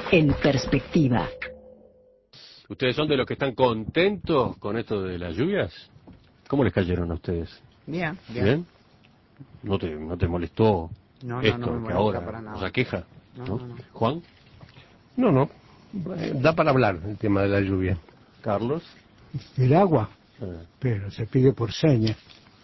En perspectiva. ¿Ustedes son de los que están contentos con esto de las lluvias? ¿Cómo les cayeron a ustedes? Bien, bien. ¿Bien? ¿No te molestó esto no me que molesta ahora para nada. nos aqueja? No. ¿Juan? No. Da para hablar el tema de la lluvia. ¿Carlos? El agua, Ah, pero se pide por señas.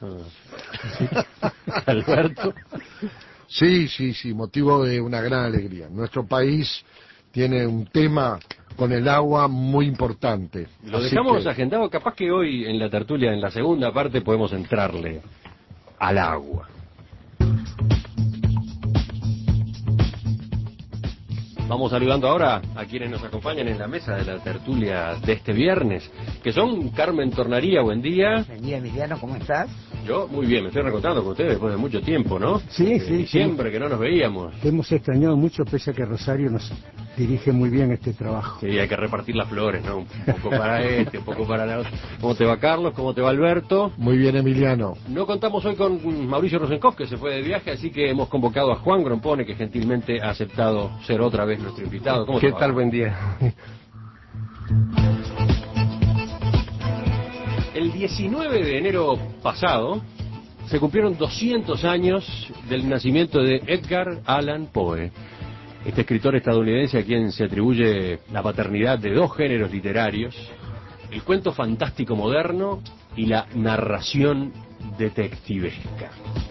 ¿Alberto? Sí, motivo de una gran alegría. Nuestro país tiene un tema con el agua muy importante. Lo Así dejamos que agendado, capaz que hoy en la tertulia, en la segunda parte, podemos entrarle al agua. Vamos saludando ahora a quienes nos acompañan en la mesa de la tertulia de este viernes, que son Carmen Tornaría, buen día. Buen día, Emiliano, ¿cómo estás? Yo, muy bien, me estoy reencontrando con ustedes después de mucho tiempo, ¿no? Sí. Siempre que no nos veíamos. Te hemos extrañado mucho, pese a que Rosario nos dirige muy bien este trabajo. Sí, hay que repartir las flores, ¿no? Un poco para este, un poco para la otra. ¿Cómo te va, Carlos? ¿Cómo te va, Alberto? muy bien, Emiliano. No contamos hoy con Mauricio Rosenkopf, que se fue de viaje, así que hemos convocado a Juan Grompone, que gentilmente ha aceptado ser otra vez nuestro invitado. ¿Cómo ¿Qué te va? tal? Buen día. El 19 de enero pasado se cumplieron 200 años del nacimiento de Edgar Allan Poe, este escritor estadounidense a quien se atribuye la paternidad de dos géneros literarios, el cuento fantástico moderno y la narración detectivesca.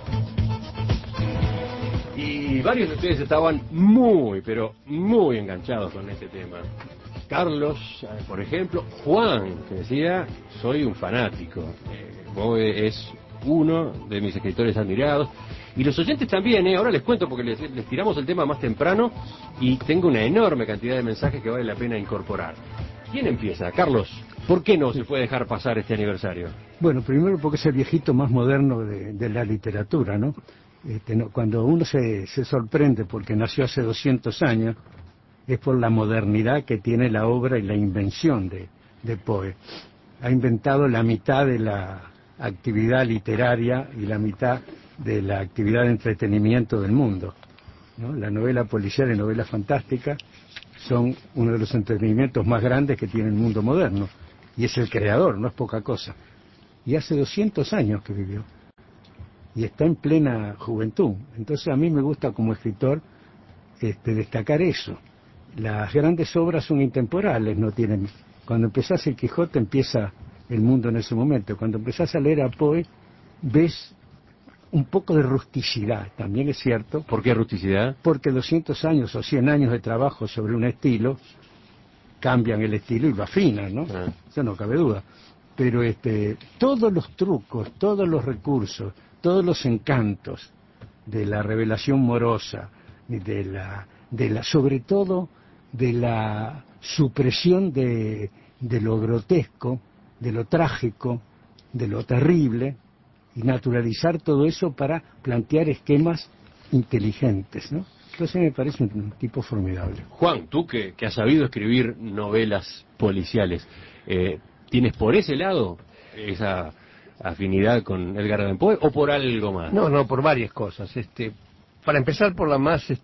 Y varios de ustedes estaban pero muy enganchados con este tema. Carlos, por ejemplo, Juan, que decía, soy un fanático. Poe es uno de mis escritores admirados. Y los oyentes también, ahora les cuento porque les tiramos el tema más temprano y tengo una enorme cantidad de mensajes que vale la pena incorporar. ¿Quién empieza? Carlos, ¿por qué no se puede dejar pasar este aniversario? Bueno, primero porque es el viejito más moderno de la literatura, ¿no? Cuando uno se sorprende porque nació hace 200 años, es por la modernidad que tiene la obra y la invención de Poe. Ha inventado la mitad de la actividad literaria y la mitad de la actividad de entretenimiento del mundo, ¿no? La novela policial y novela fantástica son uno de los entretenimientos más grandes que tiene el mundo moderno, y es el creador, no es poca cosa. Y hace 200 años que vivió, y está en plena juventud. Entonces a mí me gusta como escritor destacar eso. Las grandes obras son intemporales, no tienen... Cuando empezás el Quijote empieza el mundo en ese momento. Cuando empezás a leer a Poe ves un poco de rusticidad, también es cierto. ¿Por qué rusticidad? Porque 200 años o 100 años de trabajo sobre un estilo cambian el estilo y lo afinan, ¿no? Eso no cabe duda. Pero todos los trucos, todos los recursos, todos los encantos de la revelación morosa, sobre todo de la supresión de lo grotesco, de lo trágico, de lo terrible, y naturalizar todo eso para plantear esquemas inteligentes, ¿no? Entonces me parece un tipo formidable. Juan, tú que has sabido escribir novelas policiales, ¿tienes por ese lado esa afinidad con Edgar Allan Poe o por algo más? No, por varias cosas. Para empezar por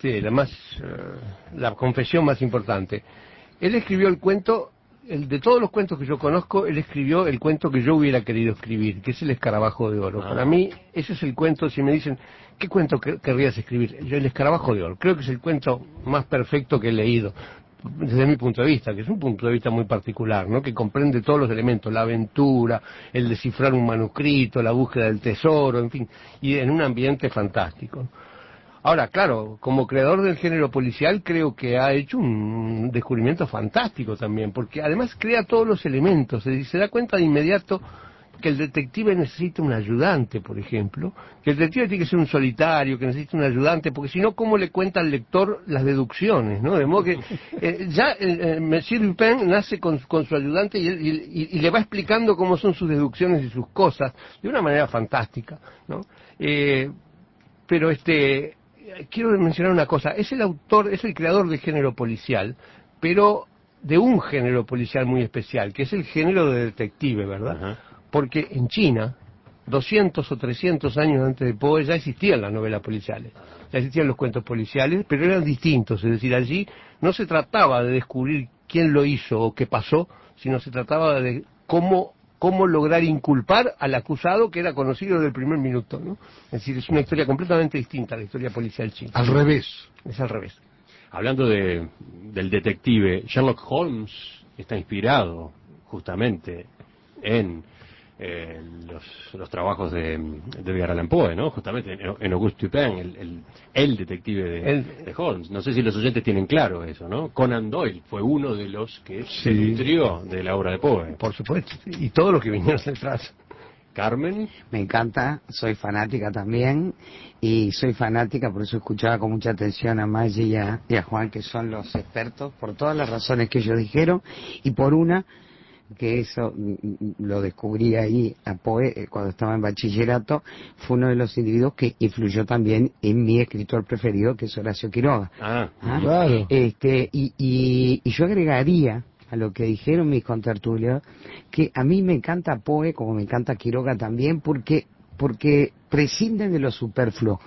la confesión más importante. Él escribió el cuento, de todos los cuentos que yo conozco, él escribió el cuento que yo hubiera querido escribir, que es El Escarabajo de Oro. Para mí, ese es el cuento, si me dicen, ¿qué cuento querrías escribir? Yo, El Escarabajo de Oro. Creo que es el cuento más perfecto que he leído, desde mi punto de vista, que es un punto de vista muy particular, ¿no? Que comprende todos los elementos, la aventura, el descifrar un manuscrito, la búsqueda del tesoro, en fin, y en un ambiente fantástico. Ahora, claro, como creador del género policial creo que ha hecho un descubrimiento fantástico también, porque además crea todos los elementos, se da cuenta de inmediato que el detective necesita un ayudante, por ejemplo, que el detective tiene que ser un solitario, que necesita un ayudante, porque si no, ¿cómo le cuenta al lector las deducciones, ¿no? De modo que Monsieur Lupin nace con su ayudante y le va explicando cómo son sus deducciones y sus cosas, de una manera fantástica, ¿no? Pero quiero mencionar una cosa, es el creador del género policial, pero de un género policial muy especial, que es el género de detective, ¿verdad? Ajá. Porque en China, 200 o 300 años antes de Poe, ya existían las novelas policiales. ya existían los cuentos policiales, pero eran distintos, es decir, allí no se trataba de descubrir quién lo hizo o qué pasó, sino se trataba de cómo lograr inculpar al acusado que era conocido desde el primer minuto, ¿no? Es decir, es una historia completamente distinta a la historia policial china. Al revés. Es al revés. Hablando del detective, Sherlock Holmes está inspirado justamente en los trabajos de Edgar Allan Poe, ¿no? Justamente en Auguste Dupin, el detective de Holmes. No sé si los oyentes tienen claro eso, ¿no? Conan Doyle fue uno de los que se nutrió de la obra de Poe. Por supuesto, y todos los que vinieron detrás. Carmen. Me encanta, soy fanática también, y soy fanática, por eso escuchaba con mucha atención a Maggi y a Juan, que son los expertos, por todas las razones que ellos dijeron, y por una, que eso lo descubrí ahí a Poe cuando estaba en bachillerato, fue uno de los individuos que influyó también en mi escritor preferido, que es Horacio Quiroga. Claro. Y yo agregaría a lo que dijeron mis contertulios, que a mí me encanta Poe, como me encanta Quiroga también, porque prescinden de lo superfluo.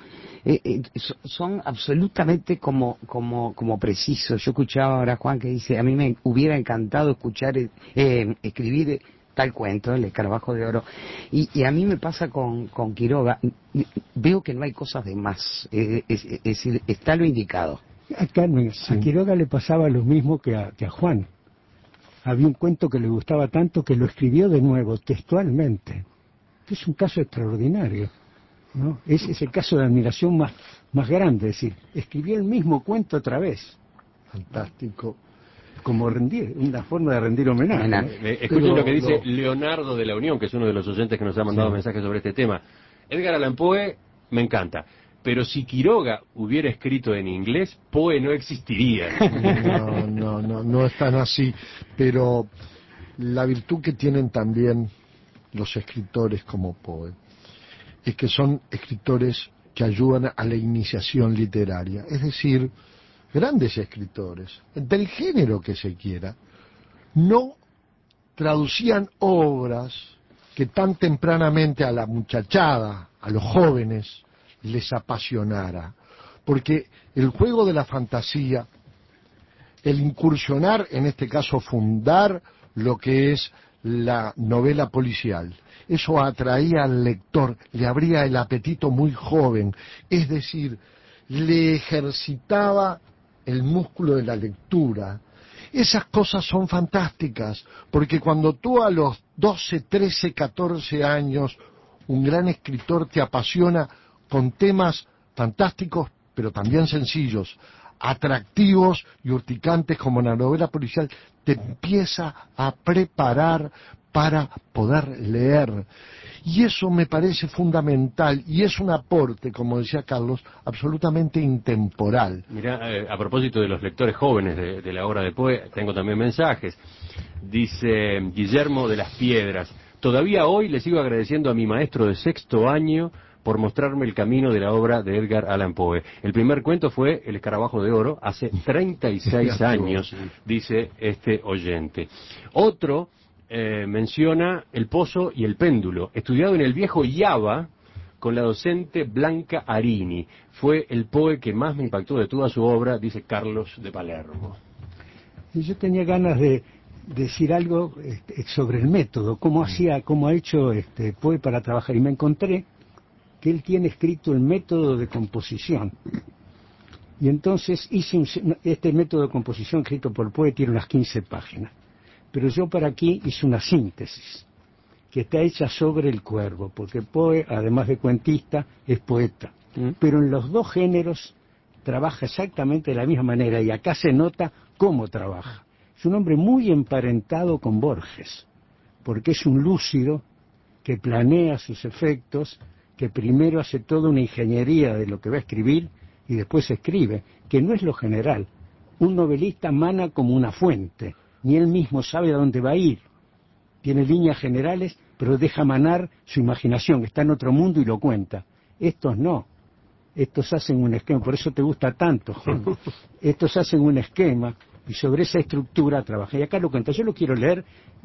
Son absolutamente como precisos. Yo escuchaba ahora a Juan que dice, a mí me hubiera encantado escribir tal cuento, El escarabajo de oro, y a mí me pasa con Quiroga, veo que no hay cosas de más, es decir, está lo indicado. A Quiroga le pasaba lo mismo que a Juan. Había un cuento que le gustaba tanto que lo escribió de nuevo, textualmente. Es un caso extraordinario, ¿no? Es el caso de admiración más grande, es decir, escribió el mismo cuento otra vez. Fantástico. Como una forma de rendir homenaje, ¿no? Escuchen lo que dice Leonardo de la Unión, que es uno de los oyentes que nos ha mandado mensajes sobre este tema. Edgar Allan Poe me encanta, pero si Quiroga hubiera escrito en inglés, Poe no existiría. No es tan así, pero la virtud que tienen también los escritores como Poe es que son escritores que ayudan a la iniciación literaria, es decir, grandes escritores, del género que se quiera, no traducían obras que tan tempranamente a la muchachada, a los jóvenes, les apasionara, porque el juego de la fantasía, el incursionar, en este caso fundar lo que es la novela policial, eso atraía al lector, le abría el apetito muy joven, es decir, le ejercitaba el músculo de la lectura. Esas cosas son fantásticas, porque cuando tú a los 12, 13, 14 años, un gran escritor te apasiona con temas fantásticos, pero también sencillos, atractivos y urticantes como la novela policial, te empieza a preparar para poder leer. Y eso me parece fundamental y es un aporte, como decía Carlos, absolutamente intemporal. Mirá, a propósito de los lectores jóvenes de la obra de Poe, tengo también mensajes. Dice Guillermo de las Piedras, todavía hoy le sigo agradeciendo a mi maestro de sexto año por mostrarme el camino de la obra de Edgar Allan Poe. El primer cuento fue El escarabajo de oro, hace 36 años, dice este oyente. Otro menciona El pozo y el péndulo, estudiado en el viejo Java con la docente Blanca Arini. Fue el Poe que más me impactó de toda su obra, dice Carlos de Palermo. Y yo tenía ganas de decir algo sobre el método, cómo ha hecho Poe para trabajar, y me encontré que él tiene escrito el método de composición. Y entonces este método de composición escrito por Poe tiene unas 15 páginas. Pero yo para aquí hice una síntesis que está hecha sobre el cuervo, porque Poe, además de cuentista, es poeta. Pero en los dos géneros trabaja exactamente de la misma manera, y acá se nota cómo trabaja. Es un hombre muy emparentado con Borges, porque es un lúcido que planea sus efectos, que primero hace toda una ingeniería de lo que va a escribir y después escribe, que no es lo general. Un novelista mana como una fuente, ni él mismo sabe a dónde va a ir. Tiene líneas generales, pero deja manar su imaginación, está en otro mundo y lo cuenta. Estos no. Estos hacen un esquema, por eso te gusta tanto, Juan. Estos hacen un esquema y sobre esa estructura trabaja. Y acá lo cuenta, yo lo quiero leer,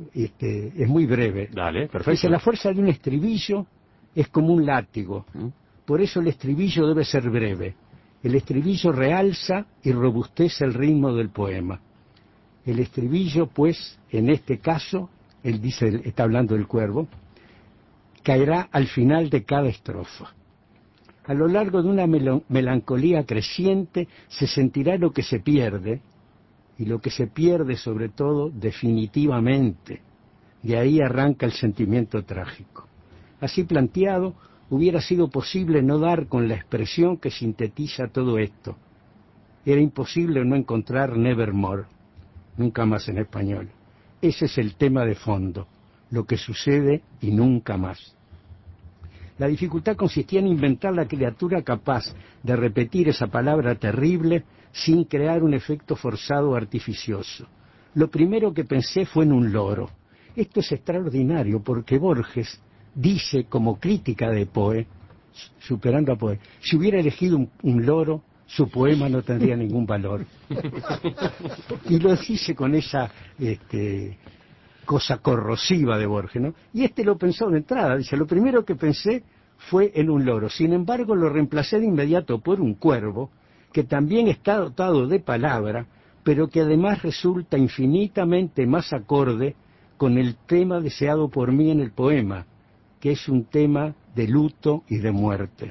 es muy breve. Dale, perfecto. Dice, la fuerza de un estribillo es como un látigo. Por eso el estribillo debe ser breve. El estribillo realza y robustece el ritmo del poema. El estribillo, pues, en este caso, él dice, está hablando del cuervo, caerá al final de cada estrofa. A lo largo de una melancolía creciente se sentirá lo que se pierde, y lo que se pierde sobre todo definitivamente. De ahí arranca el sentimiento trágico. Así planteado, hubiera sido posible no dar con la expresión que sintetiza todo esto. Era imposible no encontrar Nevermore, nunca más en español. Ese es el tema de fondo, lo que sucede y nunca más. La dificultad consistía en inventar la criatura capaz de repetir esa palabra terrible sin crear un efecto forzado o artificioso. Lo primero que pensé fue en un loro. Esto es extraordinario porque Borges dice como crítica de Poe, superando a Poe, si hubiera elegido un loro, su poema no tendría ningún valor. Y lo dice con esa cosa corrosiva de Borges, ¿no? Y lo pensó de entrada, dice, lo primero que pensé fue en un loro, sin embargo lo reemplacé de inmediato por un cuervo, que también está dotado de palabra, pero que además resulta infinitamente más acorde con el tema deseado por mí en el poema, que es un tema de luto y de muerte.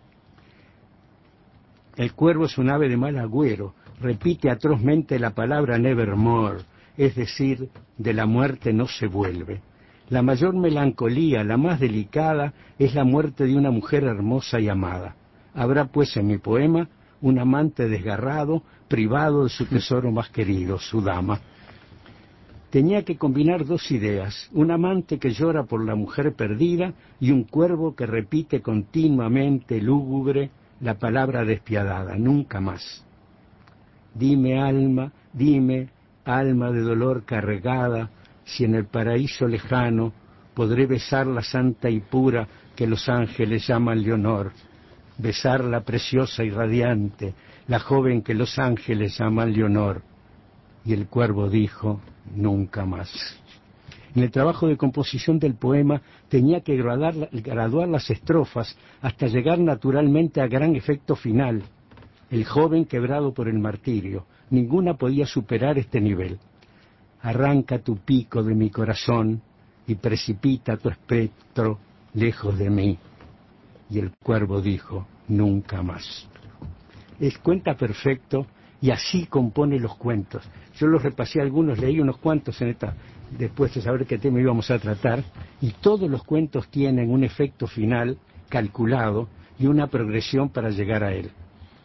El cuervo es un ave de mal agüero, repite atrozmente la palabra nevermore, es decir, de la muerte no se vuelve. La mayor melancolía, la más delicada, es la muerte de una mujer hermosa y amada. Habrá pues en mi poema un amante desgarrado, privado de su tesoro más querido, su dama. Tenía que combinar dos ideas, un amante que llora por la mujer perdida y un cuervo que repite continuamente, lúgubre, la palabra despiadada, nunca más. Dime, alma de dolor cargada, si en el paraíso lejano podré besar la santa y pura que los ángeles llaman Leonor, besar la preciosa y radiante, la joven que los ángeles llaman Leonor. Y el cuervo dijo, nunca más. En el trabajo de composición del poema tenía que graduar las estrofas hasta llegar naturalmente a gran efecto final. El joven quebrado por el martirio. Ninguna podía superar este nivel. Arranca tu pico de mi corazón y precipita tu espectro lejos de mí. Y el cuervo dijo, nunca más. Cuenta perfecto y así compone los cuentos. Yo los repasé algunos, leí unos cuantos después de saber qué tema íbamos a tratar, y todos los cuentos tienen un efecto final calculado y una progresión para llegar a él.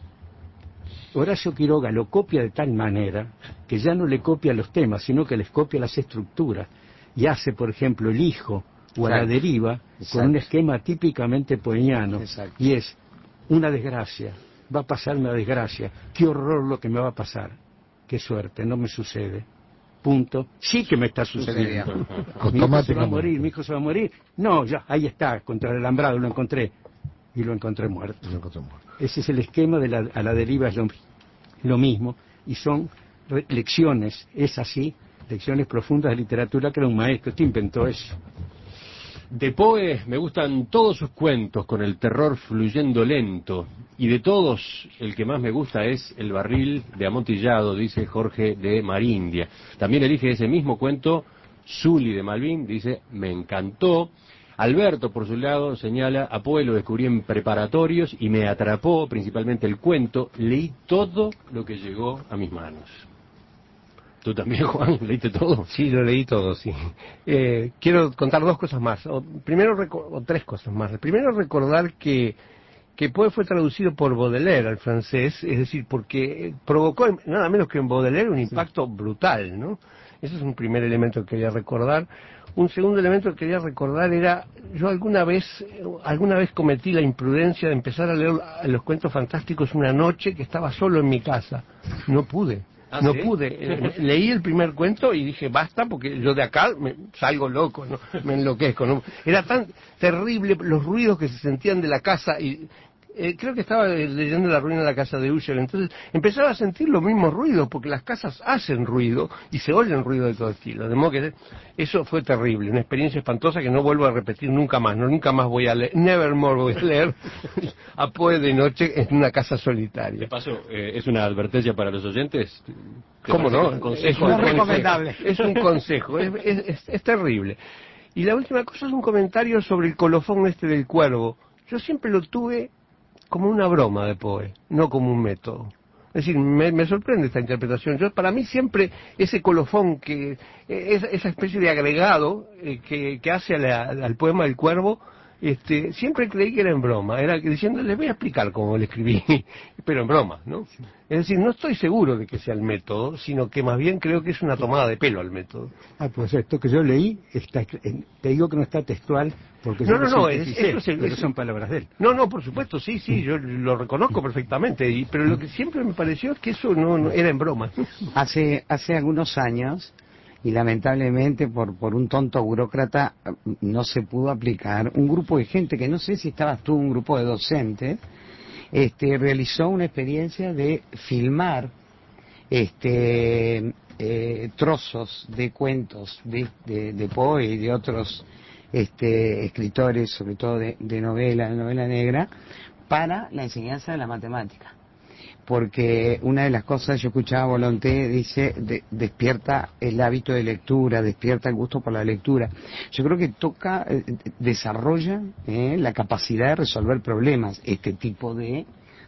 Horacio Quiroga lo copia de tal manera que ya no le copia los temas, sino que les copia las estructuras, y hace, por ejemplo, El hijo o A la deriva con un esquema típicamente poeniano, y es una desgracia, va a pasar una desgracia, qué horror lo que me va a pasar, qué suerte, no me sucede, punto, sí que me está sucediendo. Mi hijo se va a morir, mi hijo se va a morir, no, ya, ahí está, contra el alambrado lo encontré, y lo encontré muerto. Ese es el esquema de A la deriva, es lo mismo, y son lecciones, es así, lecciones profundas de literatura que era un maestro, este inventó eso. De Poe me gustan todos sus cuentos con el terror fluyendo lento, y de todos el que más me gusta es El barril de amontillado, dice Jorge de Marindia. También elige ese mismo cuento Zully de Malvin, dice, me encantó. Alberto, por su lado, señala, a Poe lo descubrí en preparatorios y me atrapó principalmente el cuento, leí todo lo que llegó a mis manos. ¿Tú también, Juan? ¿Leíste todo? Sí, lo leí todo, sí. Quiero contar dos cosas más, o tres cosas más. Primero, recordar que Poe fue traducido por Baudelaire al francés, es decir, porque provocó nada menos que en Baudelaire un impacto brutal, ¿no? Ese es un primer elemento que quería recordar. Un segundo elemento que quería recordar era, yo alguna vez cometí la imprudencia de empezar a leer los cuentos fantásticos una noche que estaba solo en mi casa. No pude. No pude. Leí el primer cuento y dije, basta, porque yo de acá salgo loco, ¿no? Me enloquezco, ¿no? Era tan terrible los ruidos que se sentían de la casa y creo que estaba leyendo La ruina de la casa de Usher, entonces empezaba a sentir los mismos ruidos, porque las casas hacen ruido y se oyen ruido de todo estilo, de modo que eso fue terrible, una experiencia espantosa que no vuelvo a repetir nunca más, nunca más voy a leer, nevermore voy a leer a Poe de noche en una casa solitaria. De paso, es una advertencia para los oyentes. ¿Cómo no? Un consejo. No es recomendable. Es un consejo, es terrible. Y la última cosa es un comentario sobre el colofón este del cuervo. Yo siempre lo tuve como una broma de Poe, no como un método. Es decir, me sorprende esta interpretación. Para mí siempre ese colofón, esa especie de agregado que hace al poema del cuervo, siempre creí que era en broma, era diciendo, les voy a explicar cómo lo escribí, pero en broma, ¿no? Es decir, no estoy seguro de que sea el método, sino que más bien creo que es una tomada de pelo al método. Pues esto que yo leí, te digo que no está textual, porque yo pero son palabras de él. No, por supuesto, sí, yo lo reconozco perfectamente, pero lo que siempre me pareció es que eso no era en broma. Hace algunos años, y lamentablemente por un tonto burócrata no se pudo aplicar, un grupo de gente, que no sé si estabas tú, un grupo de docentes, realizó una experiencia de filmar trozos de cuentos de Poe y de otros escritores, sobre todo de novela negra, para la enseñanza de la matemática. Porque una de las cosas, yo escuchaba a Volonté, dice, despierta el hábito de lectura, despierta el gusto por la lectura. Yo creo que desarrolla la capacidad de resolver problemas, este tipo de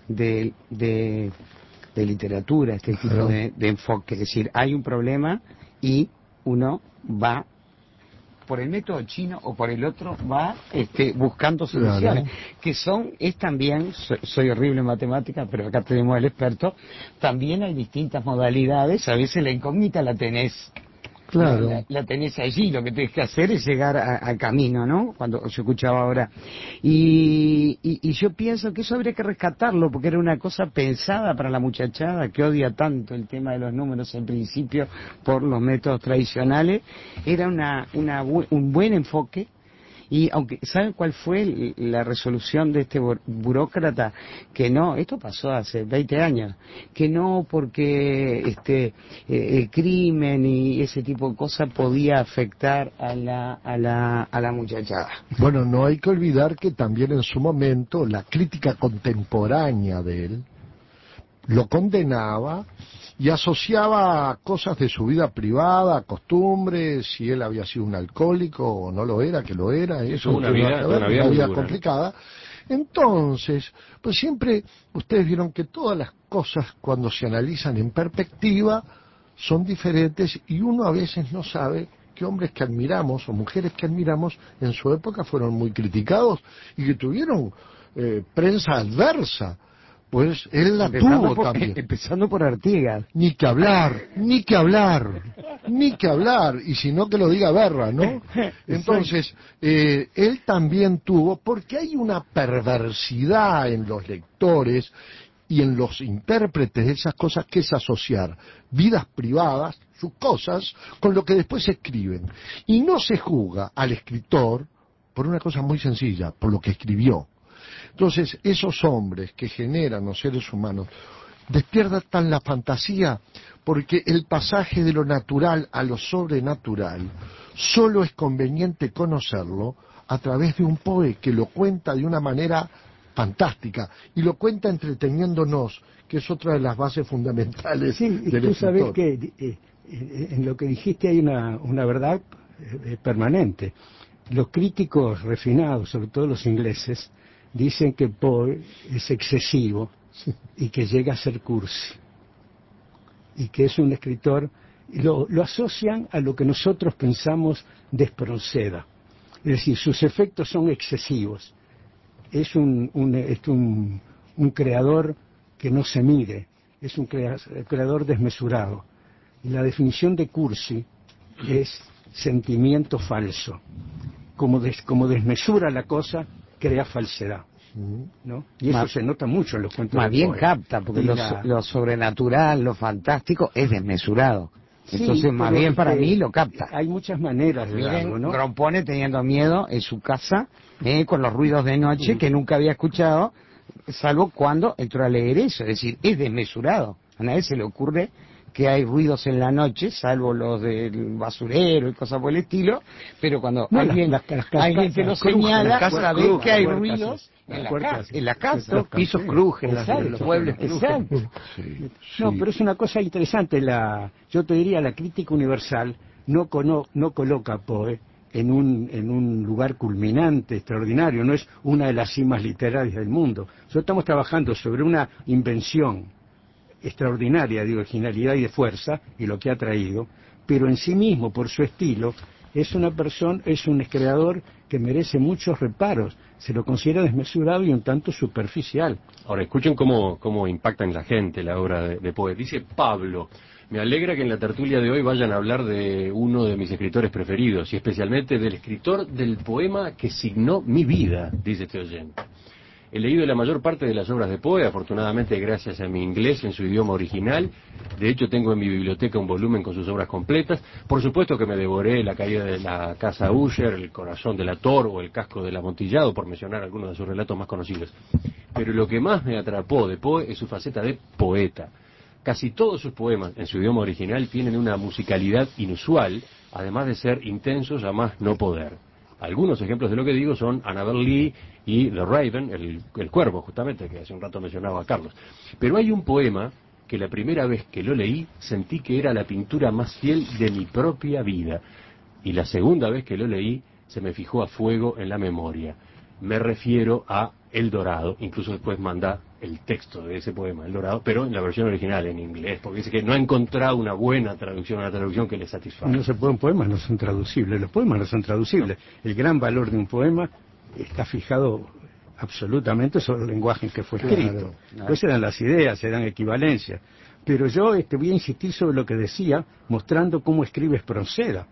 literatura, este tipo de enfoque. Es decir, hay un problema y uno va por el método chino o por el otro, va buscando soluciones, que es también, soy horrible en matemáticas, pero acá tenemos al experto, también hay distintas modalidades, a veces la incógnita la tenés. Claro. La tenés allí, lo que tenés que hacer es llegar al camino, ¿no? Cuando yo escuchaba ahora. Y yo pienso que eso habría que rescatarlo, porque era una cosa pensada para la muchachada que odia tanto el tema de los números en principio por los métodos tradicionales. Era un buen enfoque. Y aunque, ¿saben cuál fue la resolución de este burócrata? Que no, esto pasó hace 20 años, que no porque el crimen y ese tipo de cosas podía afectar a la muchachada. Bueno, no hay que olvidar que también en su momento la crítica contemporánea de él lo condenaba y asociaba cosas de su vida privada, costumbres, si él había sido un alcohólico o no lo era, que lo era, eso una vida complicada. Entonces, pues siempre ustedes vieron que todas las cosas cuando se analizan en perspectiva son diferentes y uno a veces no sabe que hombres que admiramos o mujeres que admiramos en su época fueron muy criticados y que tuvieron prensa adversa. Pues él la tuvo también. Empezando por Artigas. Ni que hablar. Y si no, que lo diga Berra, ¿no? Entonces, él también tuvo, porque hay una perversidad en los lectores y en los intérpretes de esas cosas, que es asociar vidas privadas, sus cosas, con lo que después escriben. Y no se juzga al escritor por una cosa muy sencilla, por lo que escribió. Entonces, esos hombres que generan los seres humanos despiertan la fantasía, porque el pasaje de lo natural a lo sobrenatural solo es conveniente conocerlo a través de un Poe que lo cuenta de una manera fantástica y lo cuenta entreteniéndonos, que es otra de las bases fundamentales del escritor. Tú sabes que en lo que dijiste hay una verdad permanente. Los críticos refinados, sobre todo los ingleses, dicen que Poe es excesivo y que llega a ser cursi y que es un escritor, lo asocian a lo que nosotros pensamos de Espronceda, es decir, sus efectos son excesivos, es un creador que no se mide, es un creador desmesurado. Y la definición de cursi es sentimiento falso, como desmesura la cosa, crea falsedad, ¿no? Y eso se nota mucho en los cuentos más de bien Poe. capta, porque lo sobrenatural, lo fantástico es desmesurado. Entonces, más bien para mí lo capta. Hay muchas maneras de darlo, ¿no? Grompone teniendo miedo en su casa, con los ruidos de noche que nunca había escuchado, salvo cuando entró a leer eso, es decir, es desmesurado. A nadie se le ocurre que hay ruidos en la noche, salvo los del basurero y cosas por el estilo, pero cuando No, alguien te lo señala, sabés que hay ruidos en la casa. Los pisos crujen, los muebles crujen. Exacto. Sí, No, sí. pero es una cosa interesante. Yo te diría, la crítica universal no coloca a Poe en un lugar culminante, extraordinario, no es una de las cimas literarias del mundo. Nosotros estamos trabajando sobre una invención extraordinaria de originalidad y de fuerza, y lo que ha traído, pero en sí mismo, por su estilo, es un creador que merece muchos reparos. Se lo considera desmesurado y un tanto superficial. Ahora, escuchen cómo impacta en la gente la obra de Poe. Dice Pablo: me alegra que en la tertulia de hoy vayan a hablar de uno de mis escritores preferidos, y especialmente del escritor del poema que signó mi vida, dice este oyente. He leído la mayor parte de las obras de Poe, afortunadamente gracias a mi inglés en su idioma original. De hecho, tengo en mi biblioteca un volumen con sus obras completas. Por supuesto que me devoré La caída de la casa Usher, El corazón del Ator o El casco del amontillado, por mencionar algunos de sus relatos más conocidos. Pero lo que más me atrapó de Poe es su faceta de poeta. Casi todos sus poemas en su idioma original tienen una musicalidad inusual, además de ser intensos a más no poder. Algunos ejemplos de lo que digo son Annabel Lee y The Raven, el cuervo, justamente, que hace un rato mencionaba a Carlos. Pero hay un poema que la primera vez que lo leí sentí que era la pintura más fiel de mi propia vida. Y la segunda vez que lo leí se me fijó a fuego en la memoria. Me refiero a El Dorado, incluso después manda el texto de ese poema, El Dorado, pero en la versión original, en inglés, porque dice que no ha encontrado una buena traducción, una traducción que le satisfaga. No se pueden, poemas no son traducibles, los poemas no son traducibles. El gran valor de un poema está fijado absolutamente sobre el lenguaje en que fue escrito. Después se dan las ideas, se dan equivalencias. Pero yo voy a insistir sobre lo que decía, mostrando cómo escribe Espronceda,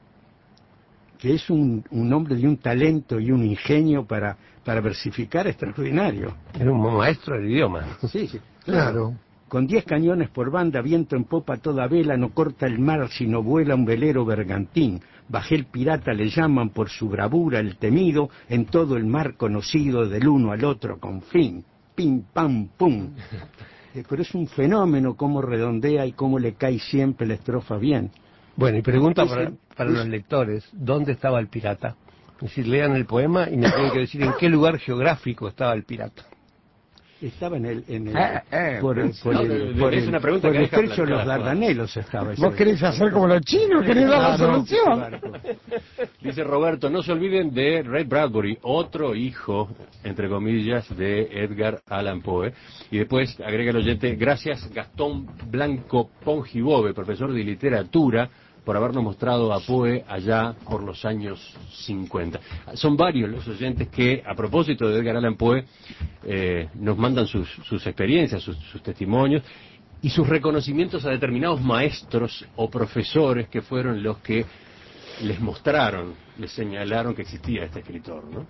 que es un hombre de un talento y un ingenio para versificar extraordinario. Era un maestro del idioma. Sí, sí, Claro. Con 10 cañones por banda, viento en popa toda vela, no corta el mar sino vuela un velero bergantín. Bajel pirata le llaman por su bravura el temido, en todo el mar conocido del uno al otro con fin. Pim, pam, pum. Pero es un fenómeno cómo redondea y cómo le cae siempre la estrofa bien. Bueno, y pregunta para los lectores, ¿dónde estaba el pirata? Es decir, lean el poema y me tienen que decir en qué lugar geográfico estaba el pirata. Estaba es una pregunta por que el deja estrecho de los planteada. Dardanelos estaba. ¿Vos querés hacer como los chinos? ¿Querés dar la solución? Dice Roberto, no se olviden de Ray Bradbury, otro hijo, entre comillas, de Edgar Allan Poe. Y después agrega el oyente, gracias Gastón Blanco Pongibove, profesor de literatura, por habernos mostrado a Poe allá por los años 50. Son varios los oyentes que, a propósito de Edgar Allan Poe, nos mandan sus experiencias, sus testimonios y sus reconocimientos a determinados maestros o profesores que fueron los que les mostraron, les señalaron que existía este escritor, ¿no?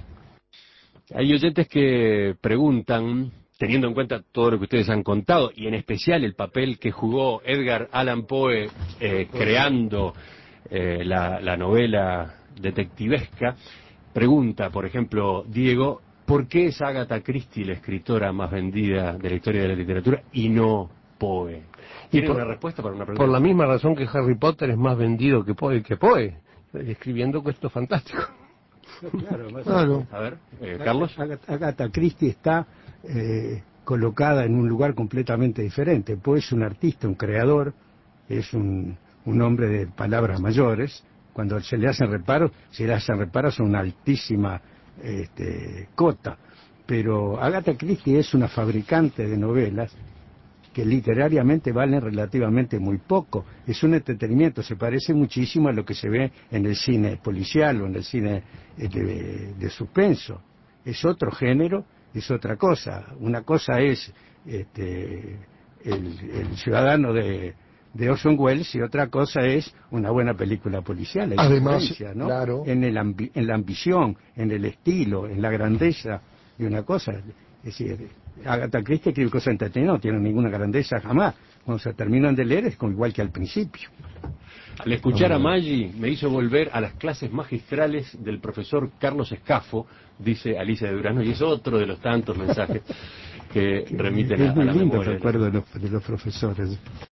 Hay oyentes que preguntan, teniendo en cuenta todo lo que ustedes han contado, y en especial el papel que jugó Edgar Allan Poe creando la novela detectivesca, pregunta, por ejemplo, Diego, ¿por qué es Agatha Christie la escritora más vendida de la historia de la literatura y no Poe? ¿Tiene una respuesta para una pregunta? Por la misma razón que Harry Potter es más vendido que Poe, escribiendo cuentos fantásticos. Claro. A ver, Carlos. Agatha Christie está colocada en un lugar completamente diferente. Poe es un artista, un creador, es un hombre de palabras mayores. Cuando se le hacen reparos a una altísima cota. Pero Agatha Christie es una fabricante de novelas que literariamente valen relativamente muy poco. Es un entretenimiento, se parece muchísimo a lo que se ve en el cine policial o en el cine de suspenso. Es otro género, es otra cosa. Una cosa es el ciudadano de Orson Welles y otra cosa es una buena película policial. Hay Además, diferencia, ¿no? claro. En la ambición, en el estilo, en la grandeza de una cosa. Es decir, Agatha Christie escribe cosas entretenidas, no tiene ninguna grandeza jamás. cuando se terminan de leer es como igual que al principio. Al escuchar a Maggi me hizo volver a las clases magistrales del profesor Carlos Escafo, dice Alicia de Durazno, y es otro de los tantos mensajes que remiten es a muy la lindo el memoria. recuerdo de los profesores.